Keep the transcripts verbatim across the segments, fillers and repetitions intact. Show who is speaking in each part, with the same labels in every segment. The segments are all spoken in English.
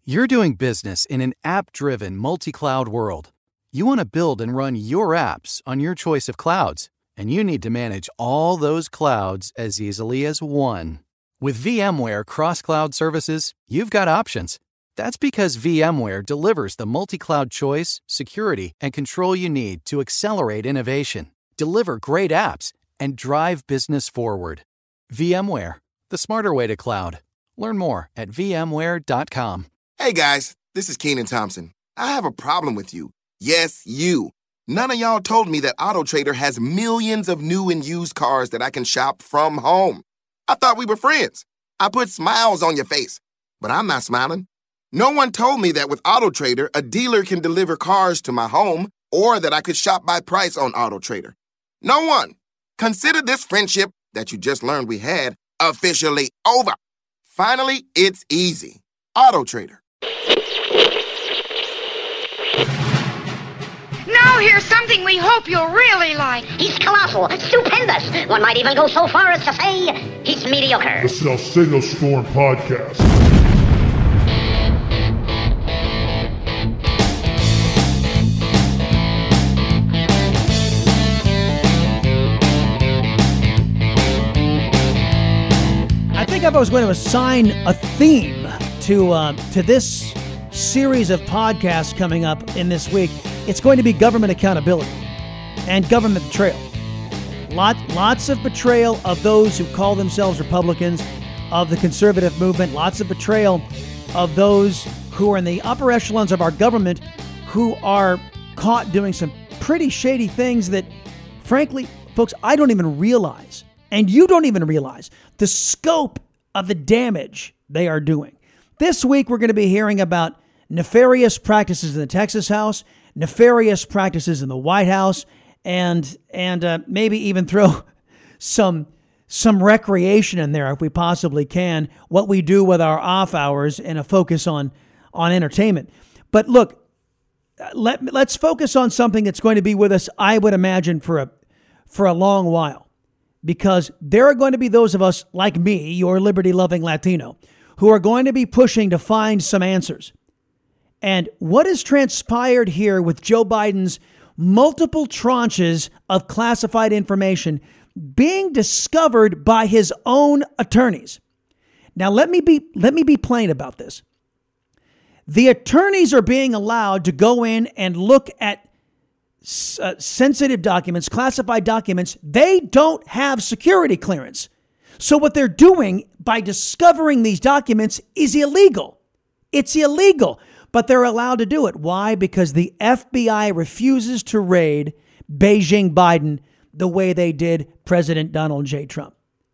Speaker 1: You're doing business in an app-driven, multi-cloud world. You want to build and run your apps on your choice of clouds, and you need to manage all those clouds as easily as one. With VMware Cross-Cloud Services, you've got options. That's because VMware delivers the multi-cloud choice, security, and control you need to accelerate innovation, deliver great apps, and drive business forward. VMware, the smarter way to cloud. Learn more at V M ware dot com.
Speaker 2: Hey guys, this is Keenan Thompson. I have a problem with you. Yes, you. None of y'all told me that AutoTrader has millions of new and used cars that I can shop from home. I thought we were friends. I put smiles on your face, but I'm not smiling. No one told me that with AutoTrader, a dealer can deliver cars to my home or that I could shop by price on AutoTrader. No one. Consider this friendship that you just learned we had officially over. Finally, it's easy. AutoTrader.
Speaker 3: Now here's something we hope you'll really like.
Speaker 4: He's colossal, stupendous. One might even go so far as to say he's mediocre.
Speaker 5: The Salcedo Storm Podcast.
Speaker 6: I think if I was going to assign a theme to uh, to this series of podcasts coming up in this week, it's going to be government accountability and government betrayal. Lot, lots of betrayal of those who call themselves Republicans, of the conservative movement, lots of betrayal of those who are in the upper echelons of our government who are caught doing some pretty shady things that, frankly, folks, I don't even realize, and you don't even realize the scope of the damage they are doing. This week, we're going to be hearing about nefarious practices in the Texas House, nefarious practices in the White House, and and uh, maybe even throw some some recreation in there if we possibly can, what we do with our off hours and a focus on on entertainment. But look, let, let's focus on something that's going to be with us, I would imagine, for a for a long while, because there are going to be those of us like me, your liberty-loving Latino, who are going to be pushing to find some answers. And what has transpired here with Joe Biden's multiple tranches of classified information being discovered by his own attorneys. Now, let me be let me be plain about this. The attorneys are being allowed to go in and look at uh, sensitive documents, classified documents. They don't have security clearance. So what they're doing by discovering these documents is illegal. It's illegal, but they're allowed to do it. Why? Because the F B I refuses to raid Beijing Biden the way they did President Donald J. Trump.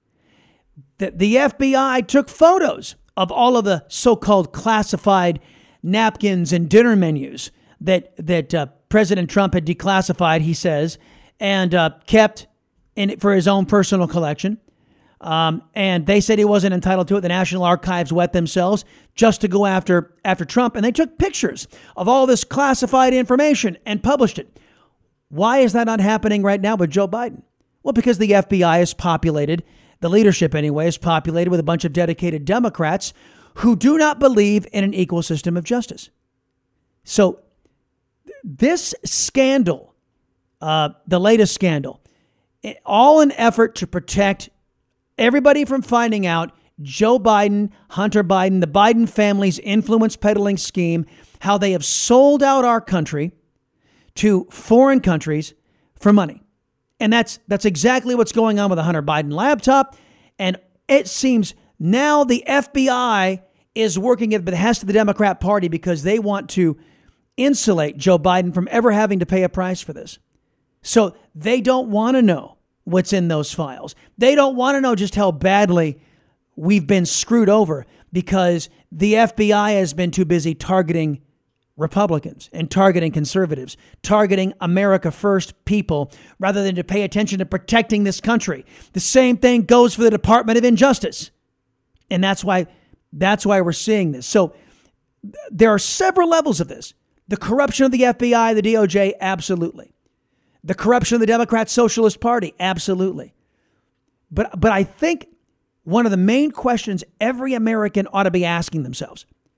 Speaker 6: The, the F B I took photos of all of the so-called classified napkins and dinner menus that, that uh, President Trump had declassified, he says, and uh, kept in for his own personal collection. Um, and they said he wasn't entitled to it. The National Archives wet themselves just to go after after Trump. And they took pictures of all this classified information and published it. Why is that not happening right now with Joe Biden? Well, because the F B I is populated, the leadership anyway, is populated with a bunch of dedicated Democrats who do not believe in an equal system of justice. So this scandal, uh, the latest scandal, all an effort to protect everybody from finding out Joe Biden, Hunter Biden, the Biden family's influence peddling scheme, how they have sold out our country to foreign countries for money. And that's that's exactly what's going on with the Hunter Biden laptop. And it seems now the F B I is working at the behest of the Democrat Party because they want to insulate Joe Biden from ever having to pay a price for this. So they don't want to know what's in those files. They don't want to know just how badly we've been screwed over because the F B I has been too busy targeting Republicans and targeting conservatives, targeting America First people rather than to pay attention to protecting this country. The same thing goes for the Department of Injustice. And that's why that's why we're seeing this. So there are several levels of this. The corruption of the F B I, the D O J, absolutely. The corruption of the Democrat Socialist Party, absolutely. But but I think one of the main questions every American ought to be asking themselves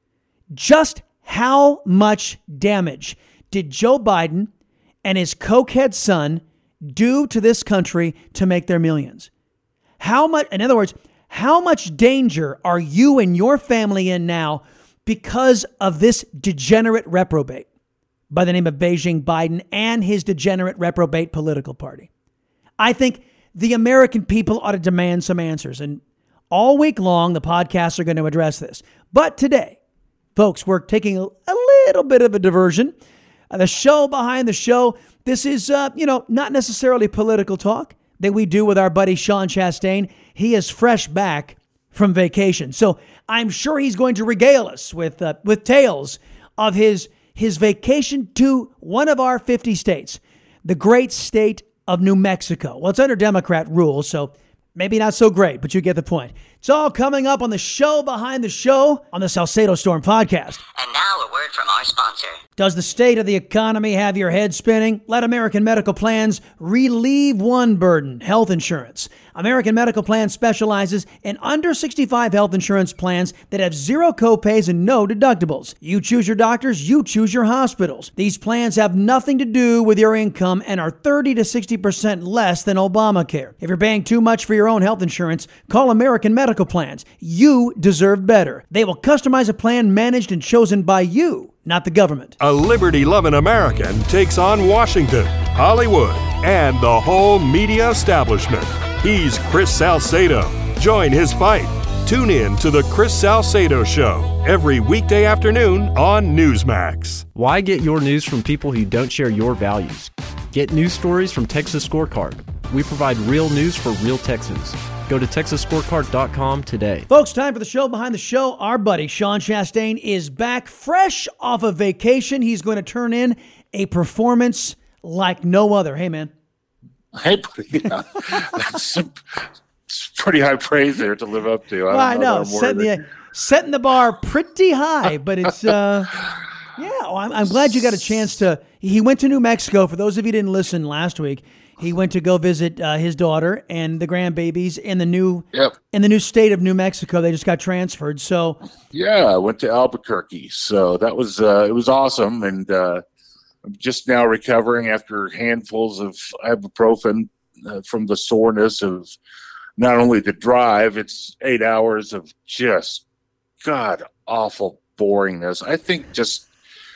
Speaker 6: Just how much damage did Joe Biden and his cokehead son do to this country to make their millions? How much, in other words, how much danger are you and your family in now because of this degenerate reprobate by the name of Beijing Biden and his degenerate reprobate political party? I think the American people ought to demand some answers. And all week long, the podcasts are going to address this. But today, folks, we're taking a, a little bit of a diversion. Uh, the show behind the show, this is, uh, you know, not necessarily political talk that we do with our buddy Sean Chastain. He is fresh back from vacation. So I'm sure he's going to regale us with uh, with tales of his his vacation to one of our fifty states, the great state of New Mexico. Well, it's under Democrat rule, so maybe not so great, but you get the point. It's all coming up on the show behind the show on the Salcedo Storm podcast.
Speaker 7: And now a word from our sponsor.
Speaker 6: Does the state of the economy have your head spinning? Let American Medical Plans relieve one burden, health insurance. American Medical Plans specializes in under sixty-five health insurance plans that have zero copays and no deductibles. You choose your doctors, you choose your hospitals. These plans have nothing to do with your income and are thirty to sixty percent less than Obamacare. If you're paying too much for your own health insurance, call American Medical Plans. You deserve better. They will customize a plan managed and chosen by you, not the government.
Speaker 8: A liberty-loving American takes on Washington, Hollywood, and the whole media establishment. He's Chris Salcedo. Join his fight. Tune in to the Chris Salcedo Show every weekday afternoon on Newsmax.
Speaker 9: Why get your news from people who don't share your values? Get news stories from Texas Scorecard. We provide real news for real Texans. Go to texas scorecard dot com today.
Speaker 6: Folks, time for the show behind the show. Our buddy Sean Chastain is back fresh off of vacation. He's going to turn in a performance like no other. Hey, man.
Speaker 10: Hey, yeah, that's it's pretty high praise there to live up to. I,
Speaker 6: well, I know, know setting, the, setting the bar pretty high, but it's, uh, yeah, well, I'm, I'm glad you got a chance to. He went to New Mexico. For those of you who didn't listen last week, he went to go visit uh, his daughter and the grandbabies in the new
Speaker 10: yep.
Speaker 6: in the new state of New Mexico. They just got transferred. So
Speaker 10: yeah, I went to Albuquerque. So that was uh, it was awesome, and uh, I'm just now recovering after handfuls of ibuprofen uh, from the soreness of not only the drive. It's eight hours of just god awful boringness. I think just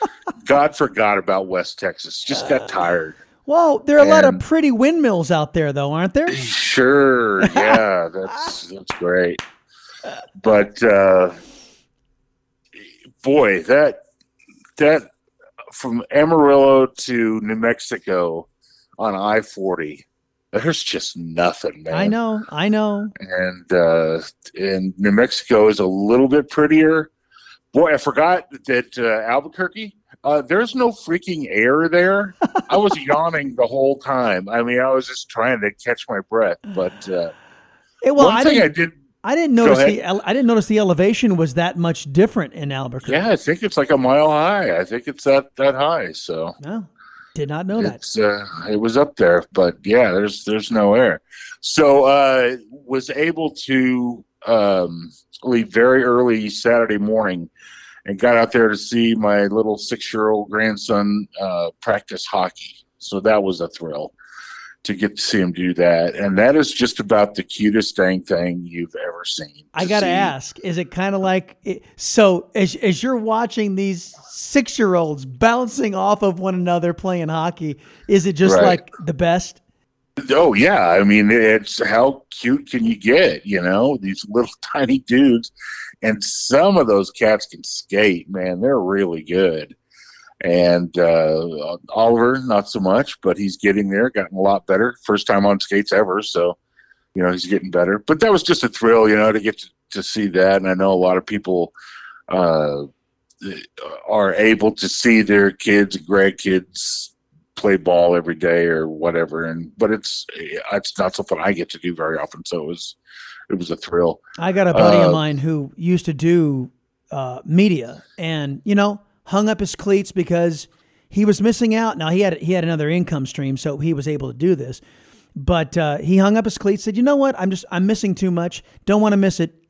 Speaker 10: God forgot about West Texas. Just got tired.
Speaker 6: Well, there are a and, lot of pretty windmills out there, though, aren't there?
Speaker 10: Sure, yeah, that's that's great. But uh, boy, that that from Amarillo to New Mexico on I forty, there's just nothing, man.
Speaker 6: I know, I know.
Speaker 10: And uh, and New Mexico is a little bit prettier. Boy, I forgot that uh, Albuquerque. Uh, there's no freaking air there. I was yawning the whole time. I mean, I was just trying to catch my breath. But uh,
Speaker 6: hey, well,
Speaker 10: one
Speaker 6: I
Speaker 10: thing I
Speaker 6: didn't,
Speaker 10: did.
Speaker 6: I didn't notice the. I didn't notice the elevation was that much different in Albuquerque.
Speaker 10: Yeah, I think it's like a mile high. I think it's that that high. So
Speaker 6: no, did not know that.
Speaker 10: Uh, it was up there, but yeah, there's there's no air. So uh, was able to um, leave very early Saturday morning. And got out there to see my little six-year-old grandson uh, practice hockey. So that was a thrill to get to see him do that. And that is just about the cutest dang thing you've ever seen.
Speaker 6: I got to ask, is it kind of like it, – so as, as you're watching these six-year-olds bouncing off of one another playing hockey, is it just right. like the best?
Speaker 10: Oh, yeah. I mean, it's how cute can you get, you know, these little tiny dudes. And some of those cats can skate, man. They're really good. And uh, Oliver, not so much, but he's getting there, gotten a lot better. First time on skates ever, so, you know, he's getting better. But that was just a thrill, you know, to get to, to see that. And I know a lot of people uh, are able to see their kids and grandkids play ball every day or whatever. And but it's it's not something I get to do very often, so it was it was a thrill.
Speaker 6: I got a buddy
Speaker 10: uh,
Speaker 6: of mine who used to do uh, media, and you know, hung up his cleats because he was missing out. Now he had he had another income stream, so he was able to do this. But uh, he hung up his cleats, said, "You know what? I'm just I'm missing too much. Don't want to miss it."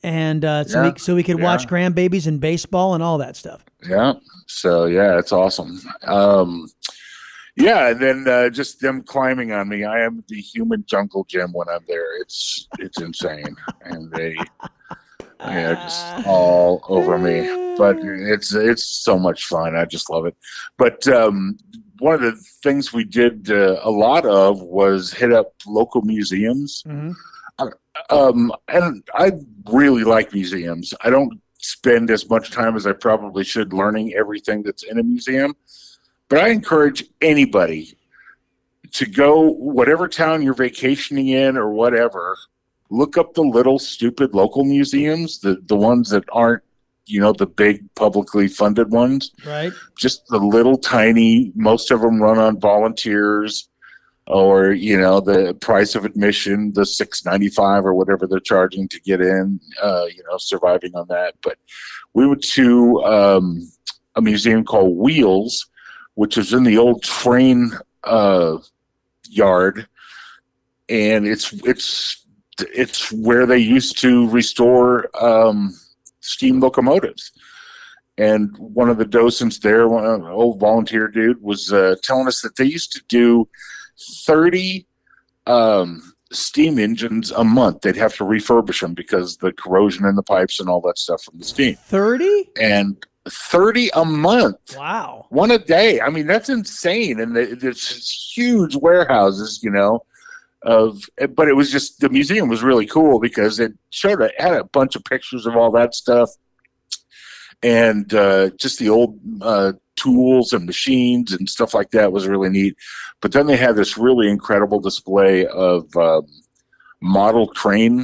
Speaker 6: and uh, so
Speaker 10: Yeah,
Speaker 6: we so we could
Speaker 10: yeah.
Speaker 6: watch grandbabies and baseball and all that stuff.
Speaker 10: Yeah. So yeah, it's awesome. Um, yeah, and then uh, just them climbing on me. I am the human jungle gym when I'm there. It's it's insane, and they they're just all over me. But it's it's so much fun. I just love it. But um, one of the things we did uh, a lot of was hit up local museums.
Speaker 6: Mm-hmm.
Speaker 10: Um, and I really like museums. I don't spend as much time as I probably should learning everything that's in a museum, but I encourage anybody to go whatever town you're vacationing in or whatever, look up the little stupid local museums, the, the ones that aren't, you know, the big publicly funded ones.
Speaker 6: Right.
Speaker 10: Just the little tiny, most of them run on volunteers. Or, you know, the price of admission, the six ninety-five or whatever they're charging to get in, uh, you know, surviving on that. But we went to um, a museum called Wheels, which is in the old train uh, yard. And it's it's it's where they used to restore um, steam locomotives. And one of the docents there, one an old volunteer dude, was uh, telling us that they used to do thirty um, steam engines a month. They'd have to refurbish them because the corrosion in the pipes and all that stuff from the steam.
Speaker 6: thirty?
Speaker 10: And thirty a month.
Speaker 6: Wow.
Speaker 10: One a day. I mean, that's insane. And the, there's huge warehouses, you know, of, but it was just, the museum was really cool because it showed, it had a bunch of pictures of all that stuff. And uh, just the old uh, tools and machines and stuff like that was really neat. But then they had this really incredible display of um, model train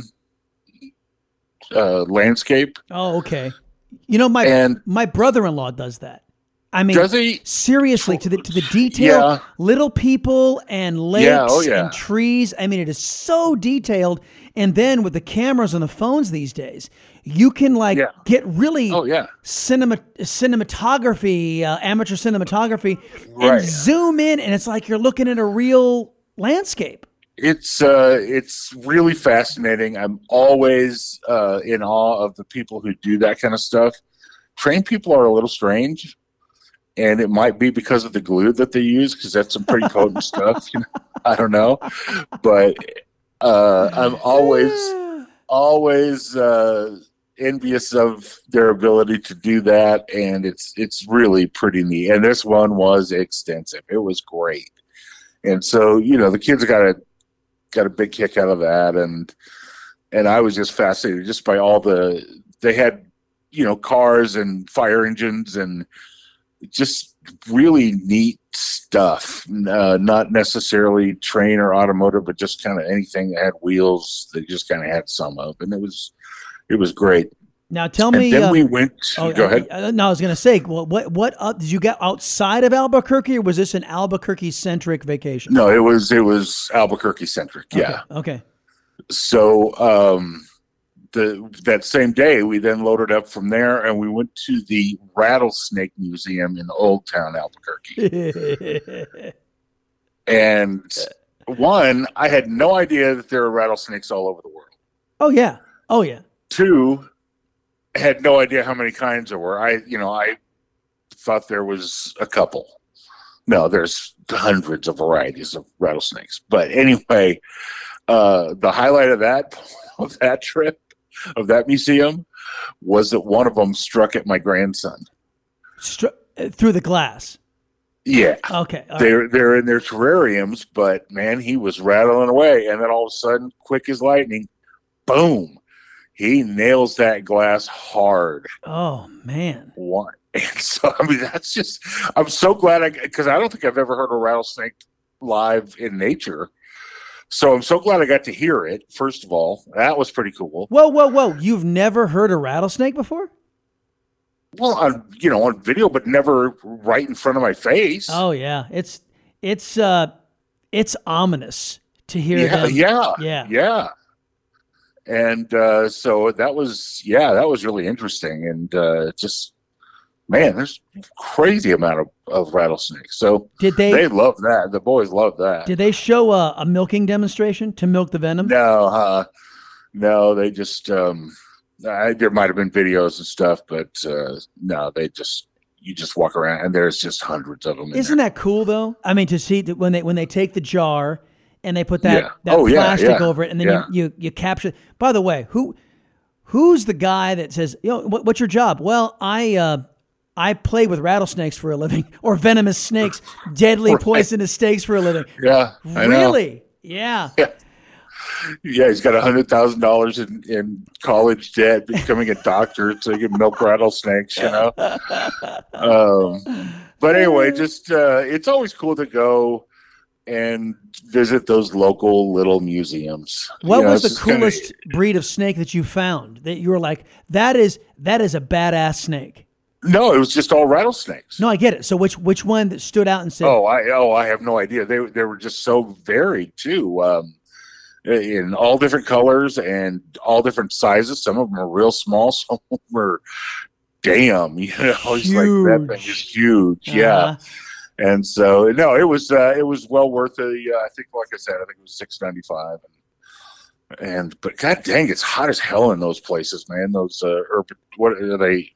Speaker 10: uh, landscape.
Speaker 6: Oh, okay. You know, my
Speaker 10: and,
Speaker 6: my brother-in-law does that. I mean,
Speaker 10: does he?
Speaker 6: Seriously, to the to the detail,
Speaker 10: yeah.
Speaker 6: little people and lakes
Speaker 10: yeah, oh, yeah.
Speaker 6: and trees. I mean, it is so detailed. And then with the cameras on the phones these days, you can like
Speaker 10: yeah.
Speaker 6: get really
Speaker 10: oh, yeah.
Speaker 6: cinema cinematography, uh, amateur cinematography,
Speaker 10: right.
Speaker 6: and zoom in, and it's like you're looking at a real landscape.
Speaker 10: It's uh, it's really fascinating. I'm always uh, in awe of the people who do that kind of stuff. Trained people are a little strange, and it might be because of the glue that they use, because that's some pretty potent stuff. You know? I don't know, but uh, I'm always always uh, envious of their ability to do that, and it's it's really pretty neat. And this one was extensive. It was great, and so you know the kids got a got a big kick out of that, and and I was just fascinated just by all the they had you know cars and fire engines and just really neat stuff. Uh, not necessarily train or automotive, but just kind of anything that had wheels. They just kind of had some of, and it was it was great.
Speaker 6: Now tell
Speaker 10: and
Speaker 6: me.
Speaker 10: Then
Speaker 6: uh,
Speaker 10: we went.
Speaker 6: Oh,
Speaker 10: go
Speaker 6: uh,
Speaker 10: ahead.
Speaker 6: Uh, no, I was going to say, well, what what uh, did you get outside of Albuquerque, or was this an Albuquerque centric vacation?
Speaker 10: No, it was it was Albuquerque centric. Yeah.
Speaker 6: Okay. okay.
Speaker 10: So um, the that same day, we then loaded up from there, and we went to the Rattlesnake Museum in Old Town Albuquerque. And one, I had no idea that there are rattlesnakes all over the world.
Speaker 6: Oh yeah. Oh yeah.
Speaker 10: Two, I had no idea how many kinds there were. I, you know, I thought there was a couple. No, there's hundreds of varieties of rattlesnakes. But anyway, uh, the highlight of that of that trip, of that museum, was that one of them struck at my grandson.
Speaker 6: Stru- through the glass.
Speaker 10: Yeah.
Speaker 6: Okay. All
Speaker 10: they're
Speaker 6: right.
Speaker 10: they're in their terrariums, but man, he was rattling away, and then all of a sudden, quick as lightning, boom. He nails that glass hard.
Speaker 6: Oh, man.
Speaker 10: One. And so, I mean, that's just, I'm so glad I, because I don't think I've ever heard a rattlesnake live in nature. So I'm so glad I got to hear it, first of all. That was pretty cool.
Speaker 6: Whoa, whoa, whoa. You've never heard a rattlesnake before?
Speaker 10: Well, on, you know, on video, but never right in front of my face.
Speaker 6: Oh, yeah. It's, it's, uh, it's ominous to hear
Speaker 10: yeah,
Speaker 6: them.
Speaker 10: Yeah.
Speaker 6: Yeah.
Speaker 10: Yeah. And uh, so that was, yeah, that was really interesting. And uh, just, man, there's a crazy amount of, of rattlesnakes. So
Speaker 6: did they,
Speaker 10: they love that. The boys love that.
Speaker 6: Did they show a, a milking demonstration to milk the venom?
Speaker 10: No, uh, no, they just, um, Uh, there might have been videos and stuff, but uh, no, they just you just walk around and there's just hundreds of them.
Speaker 6: Isn't that cool though? I mean, to see that when they when they take the jar and they put that,
Speaker 10: yeah.
Speaker 6: that
Speaker 10: oh,
Speaker 6: plastic
Speaker 10: yeah, yeah.
Speaker 6: over it, and then
Speaker 10: yeah.
Speaker 6: you, you you capture. By the way, who who's the guy that says, "You know, what, what's your job?" Well, I uh, I play with rattlesnakes for a living, or venomous snakes, deadly
Speaker 10: right.
Speaker 6: poisonous snakes for a living.
Speaker 10: Yeah, I
Speaker 6: really?
Speaker 10: Know.
Speaker 6: Yeah.
Speaker 10: Yeah. Yeah, he's got a hundred thousand dollars in in college debt, becoming a doctor so he can milk rattlesnakes. You know. um, but anyway, just uh, it's always cool to go and visit those local little museums.
Speaker 6: What
Speaker 10: you know,
Speaker 6: was the coolest kinda... breed of snake that you found that you were like, that is that is a badass snake?
Speaker 10: No, it was just all rattlesnakes.
Speaker 6: No, I get it. So which which one that stood out and said?
Speaker 10: Oh, I oh I have no idea. They they were just so varied too, um, in all different colors and all different sizes. Some of them are real small. Some of them are, damn, you know, it's like that thing is huge. Uh-huh. Yeah. And so, no, it was uh, it was well worth the. Uh, I think, like I said, I think it was six ninety five. And, and but god dang, it's hot as hell in those places, man. Those uh, herb, what are they?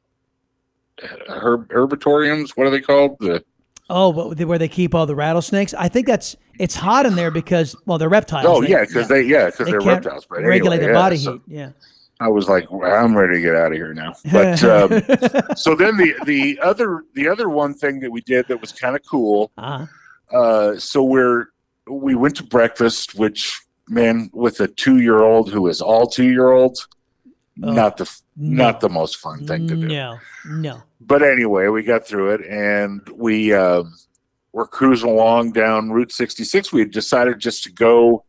Speaker 10: Herb herbatoriums? What are they called? The
Speaker 6: oh, but where they keep all the rattlesnakes. I think that's it's hot in there because well, they're reptiles.
Speaker 10: Oh
Speaker 6: they,
Speaker 10: yeah, because yeah. they yeah because
Speaker 6: they
Speaker 10: they're
Speaker 6: can't
Speaker 10: reptiles. But
Speaker 6: regulate
Speaker 10: anyway,
Speaker 6: their
Speaker 10: yeah,
Speaker 6: body
Speaker 10: so,
Speaker 6: heat. Yeah.
Speaker 10: I was like, I'm ready to get out of here now. But um, so then the the other the other one thing that we did that was kind of cool.
Speaker 6: Uh-huh.
Speaker 10: Uh, so we're we went to breakfast, which man, with a two year old who is all two year olds, oh, not the no. not the most fun thing to do.
Speaker 6: No, no.
Speaker 10: But anyway, we got through it, and we uh, were cruising along down Route sixty-six. We had decided just to go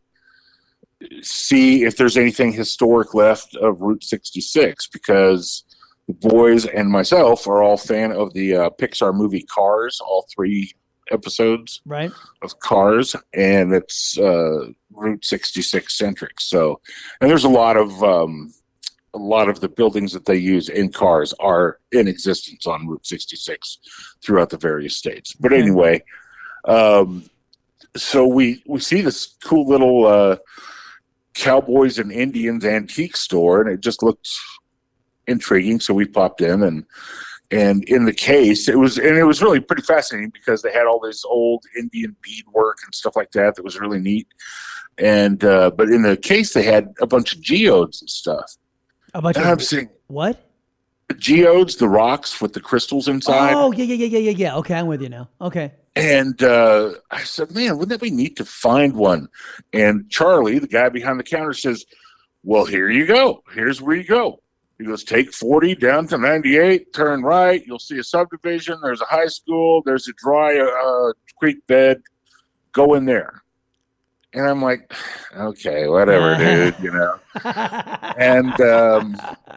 Speaker 10: see if there's anything historic left of Route sixty-six, because the boys and myself are all fan of the uh, Pixar movie Cars, all three episodes
Speaker 6: right.
Speaker 10: of Cars, and it's uh, Route sixty-six centric. So, and there's a lot of um, a lot of the buildings that they use in Cars are in existence on Route sixty-six throughout the various states. But anyway, um, so we we see this cool little uh, Cowboys and Indians antique store, and it just looked intriguing. So we popped in, and and in the case, it was and it was really pretty fascinating because they had all this old Indian beadwork and stuff like that that was really neat. And uh, but in the case, they had a bunch of geodes and stuff.
Speaker 6: A bunch
Speaker 10: and
Speaker 6: of
Speaker 10: I'm saying,
Speaker 6: what?
Speaker 10: Geodes, the rocks with the crystals inside.
Speaker 6: Oh yeah, yeah, yeah, yeah, yeah, yeah. Okay, I'm with you now. Okay.
Speaker 10: And uh, I said, man, wouldn't that be neat to find one? And Charlie, the guy behind the counter, says, well, here you go. Here's where you go. He goes, take forty down to ninety-eight, turn right. You'll see a subdivision. There's a high school. There's a dry uh, creek bed. Go in there. And I'm like, okay, whatever, dude, you know. And um,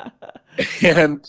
Speaker 10: and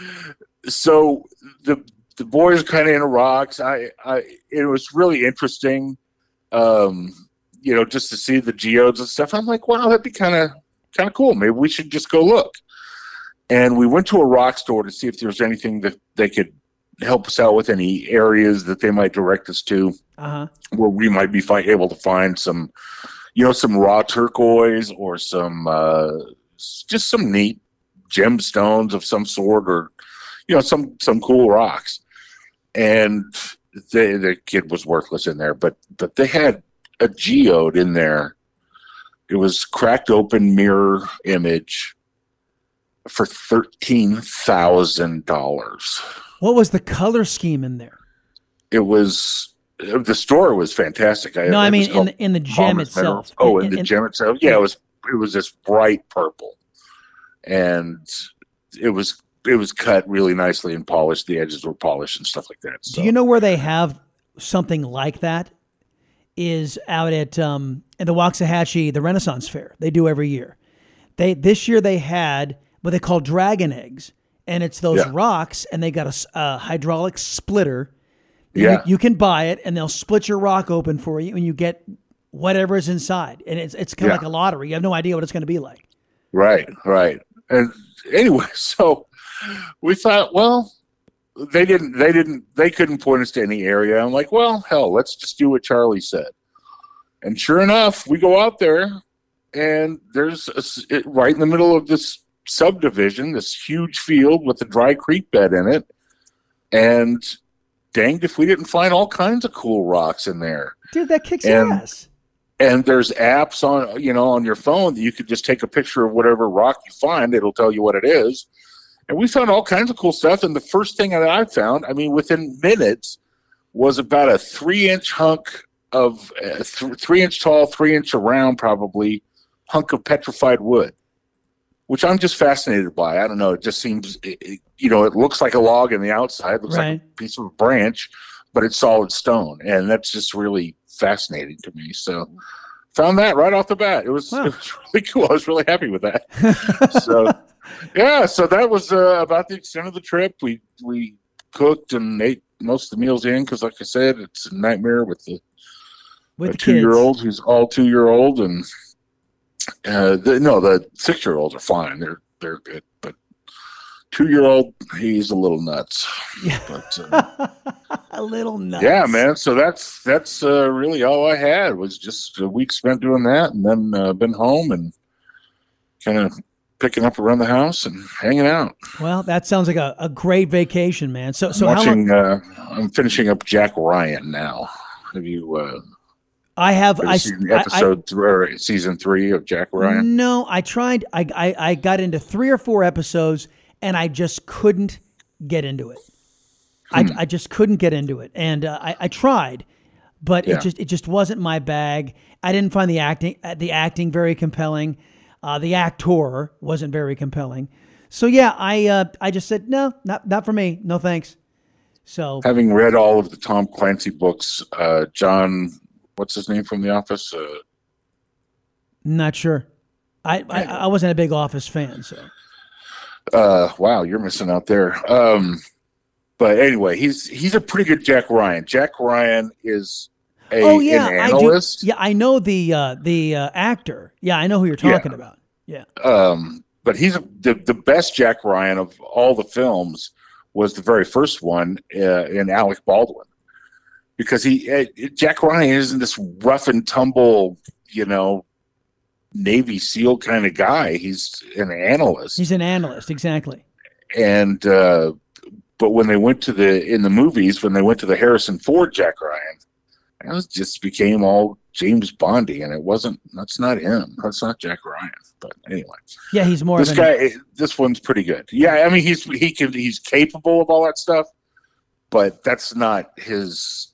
Speaker 10: so the the boys kind of in the rocks. I, I it was really interesting, um, you know, just to see the geodes and stuff. I'm like, wow, that'd be kind of kind of cool. Maybe we should just go look. And we went to a rock store to see if there was anything that they could help us out with, any areas that they might direct us to,
Speaker 6: uh-huh.
Speaker 10: where we might be fi- able to find some, you know, some raw turquoise or some uh, just some neat gemstones of some sort, or you know, some some cool rocks. And they, the kid was worthless in there, but but they had a geode in there. It was cracked open mirror image for thirteen thousand dollars.
Speaker 6: What was the color scheme in there?
Speaker 10: It was the store was fantastic. I,
Speaker 6: no, I mean in the, in the gem itself.
Speaker 10: Oh,
Speaker 6: in,
Speaker 10: in the
Speaker 6: in,
Speaker 10: gem itself. Yeah, it was it was this bright purple, and it was it was cut really nicely and polished. The edges were polished and stuff like that. So.
Speaker 6: Do you know where they have something like that? Is out at um, in the Waxahachie, the Renaissance Fair. They do every year. They this year they had what they call dragon eggs, and it's those
Speaker 10: yeah.
Speaker 6: rocks, and they got a, a hydraulic splitter.
Speaker 10: Yeah,
Speaker 6: you, you can buy it, and they'll split your rock open for you, and you get whatever is inside, and it's it's kind of yeah. like a lottery. You have no idea what it's going to be like.
Speaker 10: Right, right. And anyway, so we thought, well, they didn't, they didn't, they couldn't point us to any area. I'm like, well, hell, let's just do what Charlie said. And sure enough, we go out there, and there's a, it, right in the middle of this subdivision, this huge field with a dry creek bed in it, and danged if we didn't find all kinds of cool rocks in there.
Speaker 6: Dude, that kicks
Speaker 10: and,
Speaker 6: ass.
Speaker 10: And there's apps on, you know, on your phone that you could just take a picture of whatever rock you find. It'll tell you what it is. And we found all kinds of cool stuff. And the first thing that I found, I mean, within minutes, was about a three-inch hunk of uh, th- three-inch tall, three-inch around, probably, hunk of petrified wood, which I'm just fascinated by. I don't know. It just seems, it, it, you know, it looks like a log on the outside. It looks
Speaker 6: right.
Speaker 10: like a piece of a branch, but it's solid stone. And that's just really fascinating to me. So found that right off the bat. It was, wow. It was really cool. I was really happy with that. so, yeah, so that was uh, about the extent of the trip. We, we cooked and ate most of the meals in because, like I said, it's a nightmare with the,
Speaker 6: with
Speaker 10: a
Speaker 6: the
Speaker 10: two-year-old who's all two-year-old. And uh, the, no, the six-year-olds are fine. They're they're good. But two-year-old, he's a little nuts.
Speaker 6: Yeah.
Speaker 10: But, uh,
Speaker 6: a little nuts.
Speaker 10: Yeah, man. So that's that's uh, really all I had was just a week spent doing that, and then uh, been home and kind of picking up around the house and hanging out.
Speaker 6: Well, that sounds like a, a great vacation, man. So, so
Speaker 10: I'm watching,
Speaker 6: how long?
Speaker 10: Uh, I'm finishing up Jack Ryan now. Have you? Uh,
Speaker 6: I have. I
Speaker 10: seen episode I, three, or season three of Jack Ryan.
Speaker 6: No, I tried. I, I I got into three or four episodes, and I just couldn't get into it. Hmm. I I just couldn't get into it, and uh, I I tried, but yeah. it just it just wasn't my bag. I didn't find the acting the acting very compelling. Uh, the actor wasn't very compelling. So yeah, I uh, I just said, no, not not for me. No, thanks. So
Speaker 10: having read all of the Tom Clancy books, uh, John, what's his name from The Office? Uh,
Speaker 6: not sure. I, I, I wasn't a big Office fan. So
Speaker 10: uh, wow, you're missing out there. Um, but anyway, he's he's a pretty good Jack Ryan. Jack Ryan is A,
Speaker 6: oh yeah,
Speaker 10: an analyst.
Speaker 6: I do. Yeah, I know the uh, the uh, actor. Yeah, I know who you're talking
Speaker 10: yeah.
Speaker 6: about. Yeah.
Speaker 10: Um, but he's a, the the best Jack Ryan of all the films was the very first one uh, in Alec Baldwin, because he uh, Jack Ryan isn't this rough and tumble, you know, Navy SEAL kind of guy. He's an analyst.
Speaker 6: He's an analyst, exactly.
Speaker 10: And uh, but when they went to the in the movies, when they went to the Harrison Ford Jack Ryan, it was just became all James Bondy, and it wasn't. That's not him. That's not Jack Ryan. But anyway,
Speaker 6: yeah, he's more.
Speaker 10: This
Speaker 6: of
Speaker 10: guy,
Speaker 6: an...
Speaker 10: this one's pretty good. Yeah, I mean, he's he can he's capable of all that stuff, but that's not his.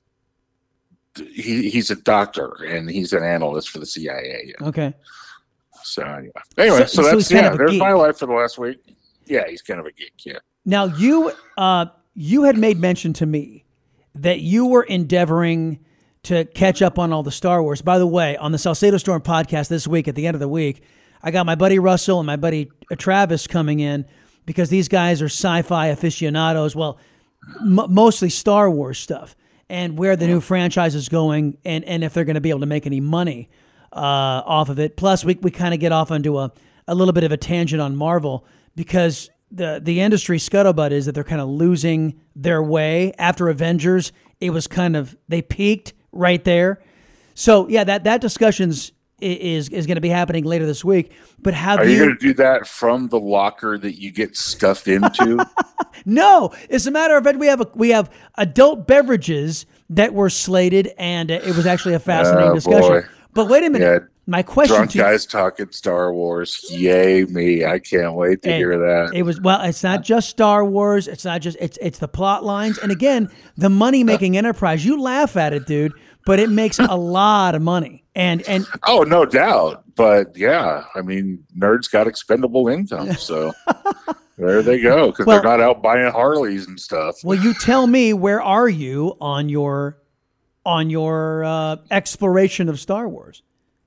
Speaker 10: He he's a doctor and he's an analyst for the C I A. Yeah.
Speaker 6: Okay.
Speaker 10: So anyway, anyway, so, so that's
Speaker 6: so
Speaker 10: yeah. There's geek. My life for the last week. Yeah, he's kind of a geek. Yeah.
Speaker 6: Now you uh you had made mention to me that you were endeavoring to catch up on all the Star Wars. By the way, on the Salcedo Storm podcast this week, at the end of the week, I got my buddy Russell and my buddy Travis coming in because these guys are sci-fi aficionados. Well, m- mostly Star Wars stuff and where the new franchise is going and, and if they're going to be able to make any money uh, off of it. Plus, we we kind of get off onto a, a little bit of a tangent on Marvel because the, the industry scuttlebutt is that they're kind of losing their way. After Avengers, it was kind of, they peaked right there. So yeah, that, that discussion's is is going to be happening later this week. But have
Speaker 10: Are
Speaker 6: you,
Speaker 10: you going to do that from the locker that you get stuffed into?
Speaker 6: No, it's a matter of fact. We have a, we have adult beverages that were slated, and it was actually a fascinating
Speaker 10: oh,
Speaker 6: discussion.
Speaker 10: Boy.
Speaker 6: But wait a minute,
Speaker 10: yeah,
Speaker 6: my question:
Speaker 10: drunk
Speaker 6: to you,
Speaker 10: guys talking Star Wars. Yay me! I can't wait to
Speaker 6: hey,
Speaker 10: hear that.
Speaker 6: It was well. It's not just Star Wars. It's not just it's it's the plot lines, and again, the money making enterprise. You laugh at it, dude, but it makes a lot of money. And and
Speaker 10: oh, no doubt. But yeah, I mean, nerds got expendable income, so there they go. Because well, they're not out buying Harleys and stuff.
Speaker 6: Well, you tell me, where are you on your on your uh, exploration of Star Wars?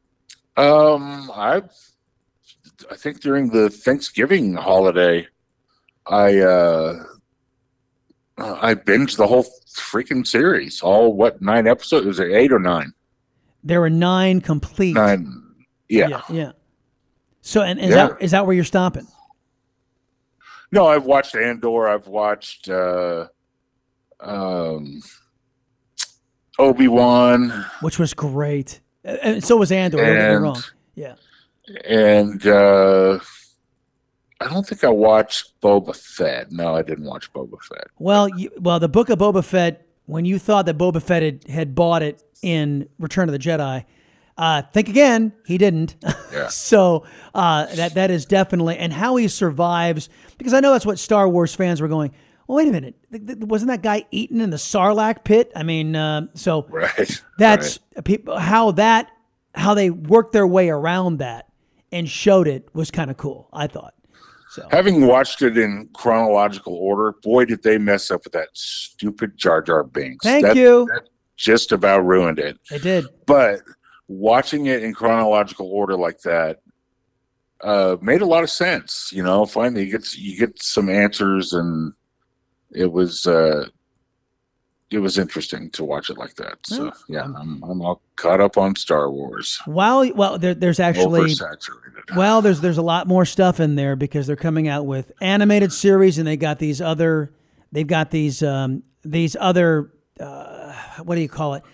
Speaker 10: Um, I I think during the Thanksgiving holiday, I uh, I binged the whole freaking series. All what nine episodes? Was it eight or nine?
Speaker 6: There were nine complete.
Speaker 10: Nine, yeah,
Speaker 6: yeah. yeah. So, and is
Speaker 10: yeah.
Speaker 6: that is that where you're stopping?
Speaker 10: No, I've watched Andor. I've watched uh, um, Obi-Wan,
Speaker 6: which was great, and so was Andor. Don't get me wrong. Yeah,
Speaker 10: and uh, I don't think I watched Boba Fett. No, I didn't watch Boba Fett.
Speaker 6: Well, you, well, the book of Boba Fett. When you thought that Boba Fett had, had bought it in Return of the Jedi, uh, think again. He didn't.
Speaker 10: Yeah.
Speaker 6: so uh, that that is definitely, and how he survives, because I know that's what Star Wars fans were going, well, wait a minute. Wasn't that guy eaten in the Sarlacc pit? I mean, uh, so
Speaker 10: right.
Speaker 6: that's
Speaker 10: right.
Speaker 6: people how that how they worked their way around that and showed it was kind of cool, I thought. So
Speaker 10: having watched it in chronological order, boy, did they mess up with that stupid Jar Jar Binks.
Speaker 6: Thank
Speaker 10: that,
Speaker 6: you.
Speaker 10: That just about ruined it.
Speaker 6: It did.
Speaker 10: But watching it in chronological order like that uh, made a lot of sense. You know, finally you get you get some answers, and it was uh, it was interesting to watch it like that. So yeah, I'm I'm all caught up on Star Wars.
Speaker 6: While well, there, there's actually
Speaker 10: oversaturated.
Speaker 6: Well, there's there's a lot more stuff in there because they're coming out with animated series, and they got these other they've got these um, these other uh, what do you call it,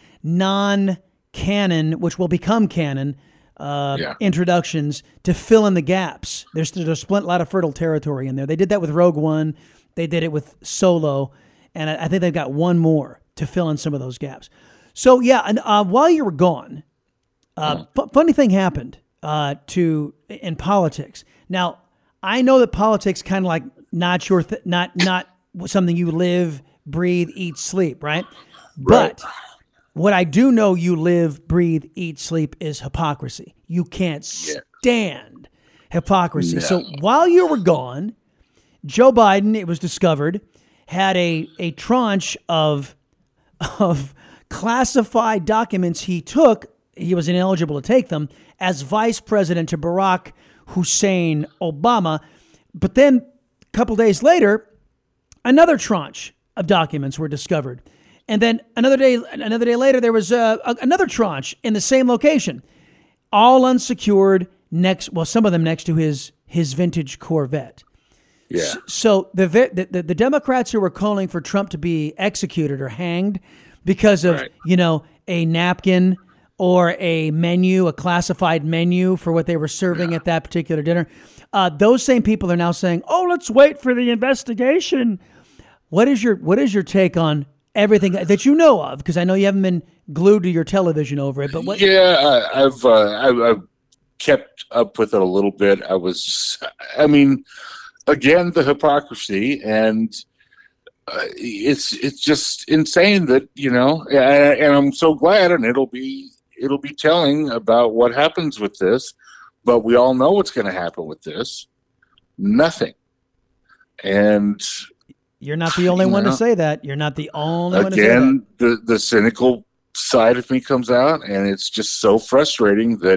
Speaker 6: non-canon, which will become canon uh,
Speaker 10: yeah.
Speaker 6: introductions to fill in the gaps. There's there's a lot of fertile territory in there. They did that with Rogue One. They did it with Solo, and I, I think they've got one more to fill in some of those gaps. So yeah, and uh, while you were gone, uh, f- funny thing happened uh, to in politics. Now I know that politics kind of like not your th- not not something you live, breathe, eat, sleep, right?
Speaker 10: Right.
Speaker 6: But what I do know you live, breathe, eat, sleep is hypocrisy. You can't stand hypocrisy.
Speaker 10: No.
Speaker 6: So while you were gone, Joe Biden, it was discovered, had a, a tranche of of classified documents he took. He was ineligible to take them as vice president to Barack Hussein Obama. But then a couple days later, another tranche of documents were discovered. And then another day another day later, there was uh, another tranche in the same location, all unsecured next, well, some of them next to his his vintage Corvette.
Speaker 10: Yeah.
Speaker 6: So the, the the Democrats who were calling for Trump to be executed or hanged because of,
Speaker 10: right.
Speaker 6: you know, a napkin or a menu, a classified menu for what they were serving
Speaker 10: yeah.
Speaker 6: at that particular dinner, uh, those same people are now saying, "Oh, let's wait for the investigation." What is your what is your take on everything that you know of? Because I know you haven't been glued to your television over it, but what?
Speaker 10: Yeah, I, I've uh, I, I've kept up with it a little bit. I was, I mean. Again, the hypocrisy, and uh, it's it's just insane that, you know, and, and I'm so glad, and it'll be it'll be telling about what happens with this, but we all know what's going to happen with this. Nothing. And
Speaker 6: you're not the only one know, to say that. You're not the only
Speaker 10: again,
Speaker 6: one to say that.
Speaker 10: Again, the the cynical side of me comes out, and it's just so frustrating that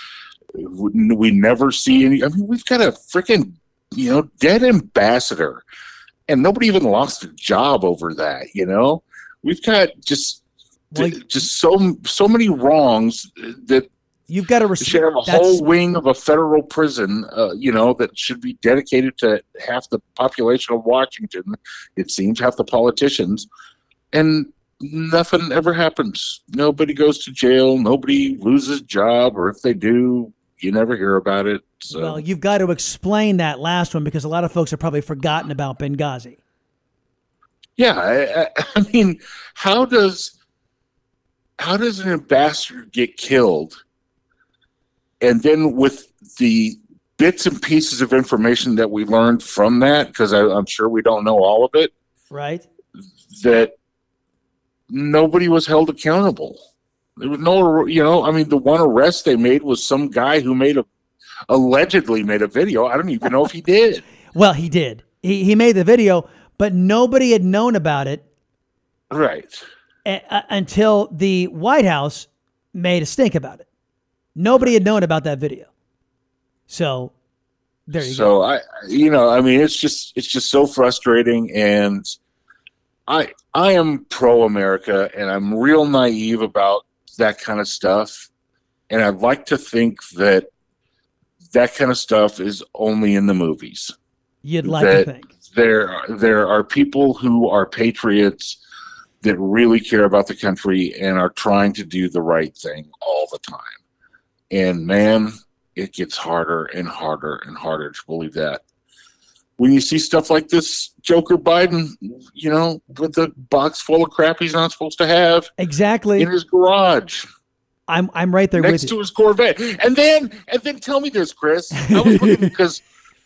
Speaker 10: we never see any. I mean, we've got a freaking, you know, dead ambassador, and nobody even lost a job over that. You know, we've got just well, just so so many wrongs that
Speaker 6: you've got to res-
Speaker 10: should have a whole wing of a federal prison, uh, you know, that should be dedicated to half the population of Washington. It seems half the politicians, and nothing ever happens. Nobody goes to jail. Nobody loses a job, or if they do, you never hear about it. So.
Speaker 6: Well, you've got to explain that last one because a lot of folks have probably forgotten about Benghazi.
Speaker 10: Yeah, I, I, I mean, how does how does an ambassador get killed, and then with the bits and pieces of information that we learned from that, because I'm sure we don't know all of it,
Speaker 6: right?
Speaker 10: That nobody was held accountable. There was no, you know, I mean, the one arrest they made was some guy who made a, allegedly made a video. I don't even know if he did.
Speaker 6: Well, he did. He he made the video, but nobody had known about it.
Speaker 10: Right.
Speaker 6: A, uh, until the White House made a stink about it. Nobody had known about that video. So there you
Speaker 10: so
Speaker 6: go.
Speaker 10: So I, you know, I mean, it's just, it's just so frustrating, and I, I am pro-America, and I'm real naive about that kind of stuff. And I'd like to think that that kind of stuff is only in the movies.
Speaker 6: You'd like
Speaker 10: that
Speaker 6: to think.
Speaker 10: There are, there are people who are patriots that really care about the country and are trying to do the right thing all the time. And man, it gets harder and harder and harder to believe that. when you see stuff like this Joker Biden, you know, with the box full of crap he's not supposed to have.
Speaker 6: Exactly.
Speaker 10: In his garage.
Speaker 6: I'm I'm right there
Speaker 10: next
Speaker 6: with you.
Speaker 10: Next to his Corvette. And then, and then tell me this, Chris. I was looking because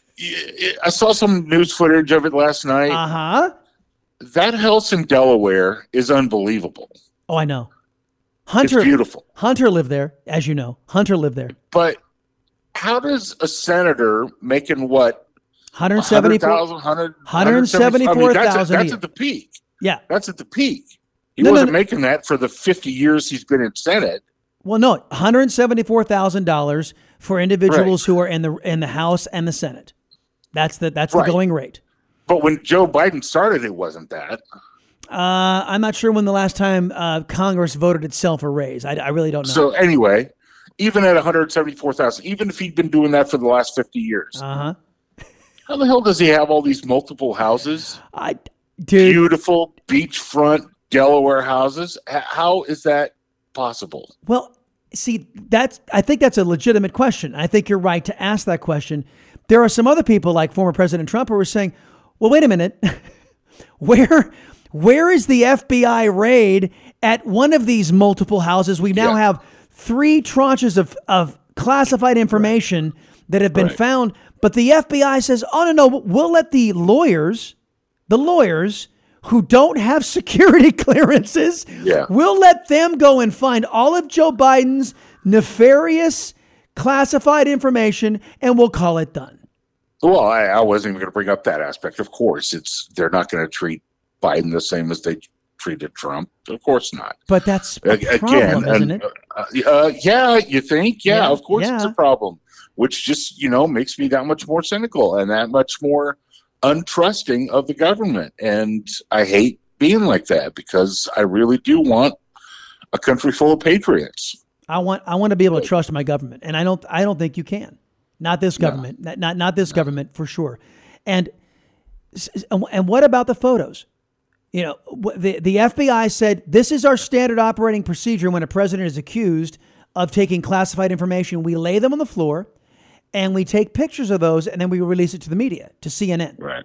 Speaker 10: I saw some news footage of it last night.
Speaker 6: Uh-huh.
Speaker 10: That house in Delaware is unbelievable.
Speaker 6: Oh, I know. Hunter,
Speaker 10: it's beautiful.
Speaker 6: Hunter lived there, as you know. Hunter lived there.
Speaker 10: But how does a senator making what?
Speaker 6: one hundred seventy-four thousand.
Speaker 10: one hundred seventy-four thousand. I mean, that's, that's at the peak.
Speaker 6: Yeah.
Speaker 10: That's at the peak. He
Speaker 6: no,
Speaker 10: wasn't
Speaker 6: no, no.
Speaker 10: making that for the fifty years he's been in Senate.
Speaker 6: Well, no, one hundred seventy-four thousand dollars for individuals right. who are in the in the House and the Senate. That's the that's right. the going rate.
Speaker 10: But when Joe Biden started, it wasn't that.
Speaker 6: Uh, I'm not sure when the last time uh, Congress voted itself a raise. I, I really don't know.
Speaker 10: So anyway, even at one hundred seventy-four thousand, even if he'd been doing that for the last fifty years,
Speaker 6: uh-huh.
Speaker 10: how the hell does he have all these multiple houses?
Speaker 6: I, dude.
Speaker 10: Beautiful beachfront Delaware houses. How is that possible?
Speaker 6: Well, see, that's I think that's a legitimate question. I think you're right to ask that question. There are some other people like former President Trump who are saying, well, wait a minute. where where is the F B I raid at one of these multiple houses? We now yeah. have three tranches of, of classified information that have been
Speaker 10: right.
Speaker 6: found. But the F B I says, oh, no, no, we'll let the lawyers, the lawyers who don't have security clearances,
Speaker 10: yeah.
Speaker 6: we'll let them go and find all of Joe Biden's nefarious classified information and we'll call it done.
Speaker 10: Well, I, I wasn't even going to bring up that aspect. Of course, it's they're not going to treat Biden the same as they treated Trump. Of course not.
Speaker 6: But that's a
Speaker 10: Again,
Speaker 6: problem, isn't
Speaker 10: and,
Speaker 6: it?
Speaker 10: Uh, uh, yeah, you think? Yeah,
Speaker 6: yeah
Speaker 10: of course
Speaker 6: yeah.
Speaker 10: it's a problem, which just, you know, makes me that much more cynical and that much more untrusting of the government. And I hate being like that because I really do want a country full of patriots.
Speaker 6: I want I want to be able to trust my government, and I don't I don't think you can. Not this government. No. Not, not not this no. government for sure. And and what about the photos? You know, the the F B I said this is our standard operating procedure when a president is accused of taking classified information. We lay them on the floor, and we take pictures of those, and then we release it to the media, to C N N.
Speaker 10: Right.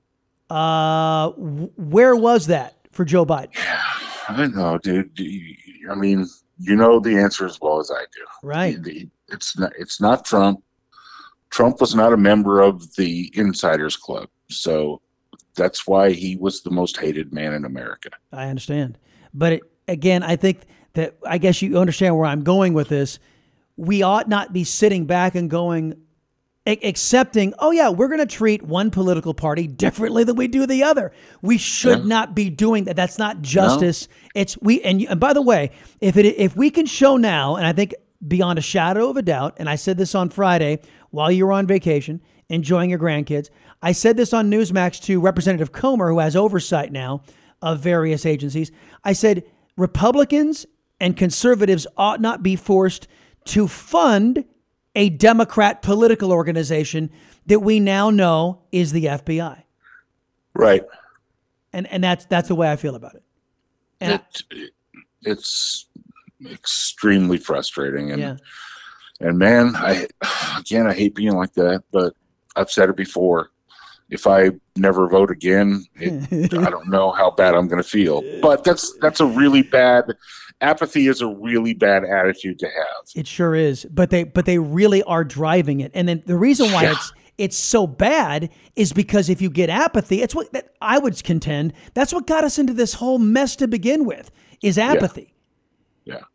Speaker 6: Uh, where was that for Joe Biden?
Speaker 10: I don't know, dude. I mean, you know the answer as well as I do.
Speaker 6: Right.
Speaker 10: It's not. It's not Trump. Trump was not a member of the Insiders Club, so that's why he was the most hated man in America.
Speaker 6: I understand. But it, again, I think that I guess you understand where I'm going with this. We ought not be sitting back and going, a- accepting, oh, yeah, we're going to treat one political party differently than we do the other. We should yeah. not be doing that. That's not justice. No. It's we. And, and by the way, if it if we can show now, and I think beyond a shadow of a doubt, and I said this on Friday while you were on vacation, enjoying your grandkids, I said this on Newsmax to Representative Comer, who has oversight now of various agencies. I said Republicans and conservatives ought not be forced to fund a Democrat political organization that we now know is the F B I.
Speaker 10: Right.
Speaker 6: And and that's that's the way I feel about it. And
Speaker 10: it, it it's extremely frustrating. And,
Speaker 6: yeah.
Speaker 10: and man, I again, I hate being like that, but I've said it before. If I never vote again, it, I don't know how bad I'm going to feel. But that's that's a really bad apathy is a really bad attitude to have.
Speaker 6: It sure is. But they but they really are driving it. And then the reason why
Speaker 10: yeah.
Speaker 6: it's it's so bad is because if you get apathy, it's what that I would contend. That's what got us into this whole mess to begin with is apathy.
Speaker 10: Yeah. yeah.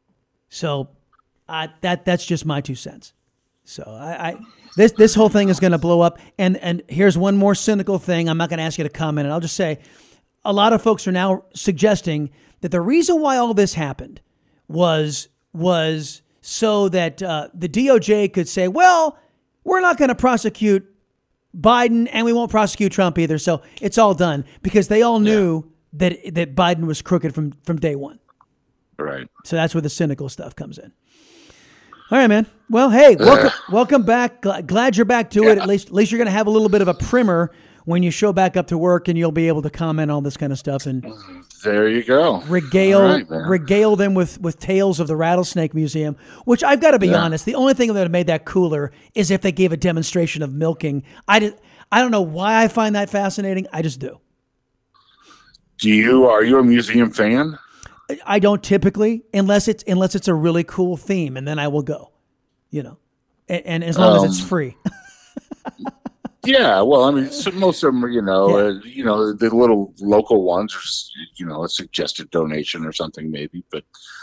Speaker 6: So uh, that that's just my two cents. So I, I this this whole thing is going to blow up. And and here's one more cynical thing. I'm not going to ask you to comment. And I'll just say a lot of folks are now suggesting that the reason why all this happened was was so that uh, the D O J could say, well, we're not going to prosecute Biden and we won't prosecute Trump either. So it's all done because they all knew yeah. that that Biden was crooked from, from day one.
Speaker 10: Right.
Speaker 6: So that's where the cynical stuff comes in. All right, man. Well, hey, welcome, welcome back. Glad you're back to yeah. it. At least, at least you're going to have a little bit of a primer when you show back up to work, and you'll be able to comment on this kind of stuff and
Speaker 10: there you go.
Speaker 6: Regale,
Speaker 10: right,
Speaker 6: regale them with, with tales of the Rattlesnake Museum. Which I've got to be yeah. honest, the only thing that would have made that cooler is if they gave a demonstration of milking. I did, I don't know why I find that fascinating. I just do.
Speaker 10: Do you, are you a museum fan?
Speaker 6: I don't typically, unless it's, unless it's a really cool theme, and then I will go, you know, and, and as long um, as it's free.
Speaker 10: Yeah, well, I mean, so most of them are, you know, yeah. uh, you know, the little local ones are, you know, a suggested donation or something maybe. But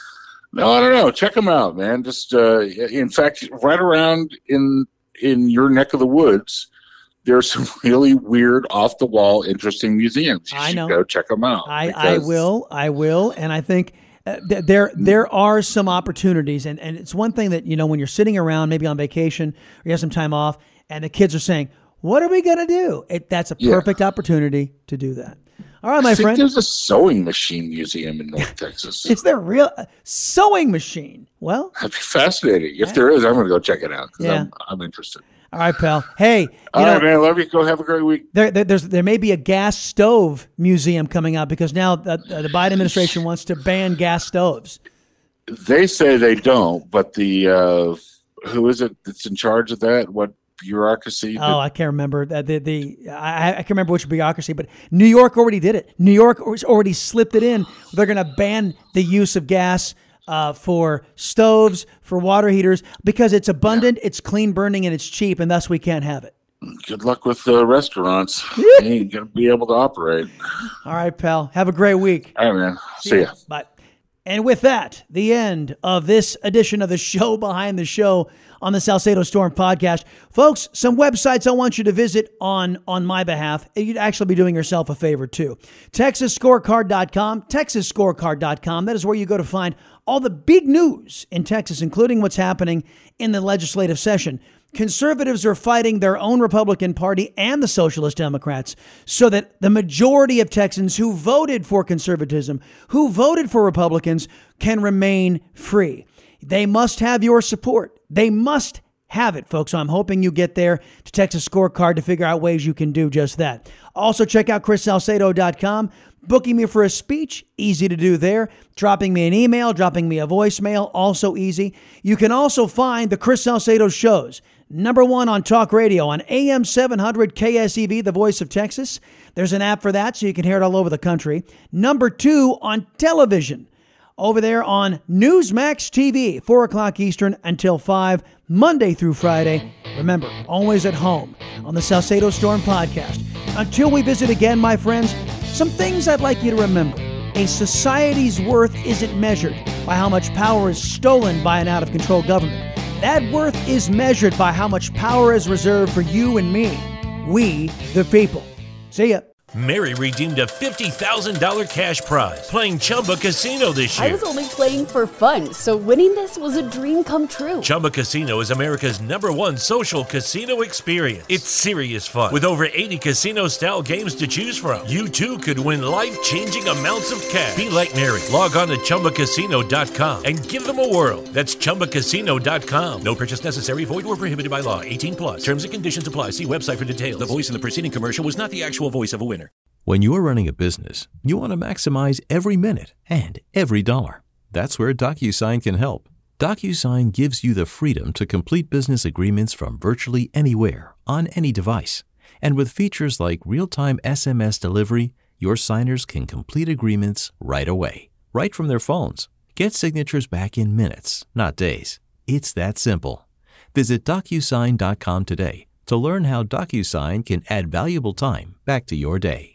Speaker 10: no, I don't know. Check them out, man. Just uh, in fact, right around in in your neck of the woods, there's some really weird, off the wall, interesting museums. You
Speaker 6: I
Speaker 10: should
Speaker 6: know.
Speaker 10: Go check them out.
Speaker 6: I, I will. I will, and I think. Uh, th- there there are some opportunities, and, and it's one thing that, you know, when you're sitting around, maybe on vacation, or you have some time off, and the kids are saying, what are we going to do? It, that's a perfect yeah. opportunity to do that. All right, my
Speaker 10: I think
Speaker 6: friend.
Speaker 10: There's a sewing machine museum in North Texas.
Speaker 6: Is there a real uh, sewing machine? Well,
Speaker 10: that'd be fascinating. If there is, I'm going to go check it out because
Speaker 6: yeah.
Speaker 10: I'm, I'm interested.
Speaker 6: All right, pal. Hey, you
Speaker 10: all
Speaker 6: know,
Speaker 10: right, man. Love you. Go have a great week.
Speaker 6: There, there, there's, there may be a gas stove museum coming out because now the, the Biden administration wants to ban gas stoves.
Speaker 10: They say they don't, but the uh, who is it that's in charge of that? What bureaucracy?
Speaker 6: Oh, I can't remember. The, the, the I, I can't remember which bureaucracy, but New York already did it. New York already slipped it in. They're going to ban the use of gas uh, for stoves, for water heaters, because it's abundant, yeah. it's clean burning, and it's cheap, and thus we can't have it.
Speaker 10: Good luck with uh, restaurants. They ain't going to be able to operate.
Speaker 6: All right, pal. Have a great week.
Speaker 10: All right, man. See, See ya. ya.
Speaker 6: Bye. And with that, the end of this edition of the show behind the show on the Salcedo Storm podcast. Folks, some websites I want you to visit on, on my behalf. You'd actually be doing yourself a favor, too. Texas Scorecard dot com, Texas Scorecard dot com. That is where you go to find all the big news in Texas, including what's happening in the legislative session. Conservatives are fighting their own Republican Party and the Socialist Democrats so that the majority of Texans who voted for conservatism, who voted for Republicans, can remain free. They must have your support. They must have it, folks. So I'm hoping you get there to Texas Scorecard to figure out ways you can do just that. Also, check out Chris Salcedo dot com. Booking me for a speech, easy to do there. Dropping me an email, dropping me a voicemail, also easy. You can also find the Chris Salcedo shows. Number one on talk radio on A M seven hundred K S E V, the voice of Texas. There's an app for that, so you can hear it all over the country. Number two on television, over there on Newsmax T V, four o'clock Eastern until five, Monday through Friday. Remember, always at home on the Salcedo Storm podcast. Until we visit again, my friends, some things I'd like you to remember. A society's worth isn't measured by how much power is stolen by an out-of-control government. That worth is measured by how much power is reserved for you and me, we the people. See ya.
Speaker 11: Mary redeemed a fifty thousand dollars cash prize playing Chumba Casino this year.
Speaker 12: I was only playing for fun, so winning this was a dream come true.
Speaker 11: Chumba Casino is America's number one social casino experience. It's serious fun. With over eighty casino-style games to choose from, you too could win life-changing amounts of cash. Be like Mary. Log on to Chumba Casino dot com and give them a whirl. That's Chumba Casino dot com. No purchase necessary. Void or prohibited by law. eighteen plus. Terms and conditions apply. See website for details. The voice in the preceding commercial was not the actual voice of a winner.
Speaker 13: When you're running a business, you want to maximize every minute and every dollar. That's where DocuSign can help. DocuSign gives you the freedom to complete business agreements from virtually anywhere, on any device. And with features like real-time S M S delivery, your signers can complete agreements right away, right from their phones. Get signatures back in minutes, not days. It's that simple. Visit DocuSign dot com today to learn how DocuSign can add valuable time back to your day.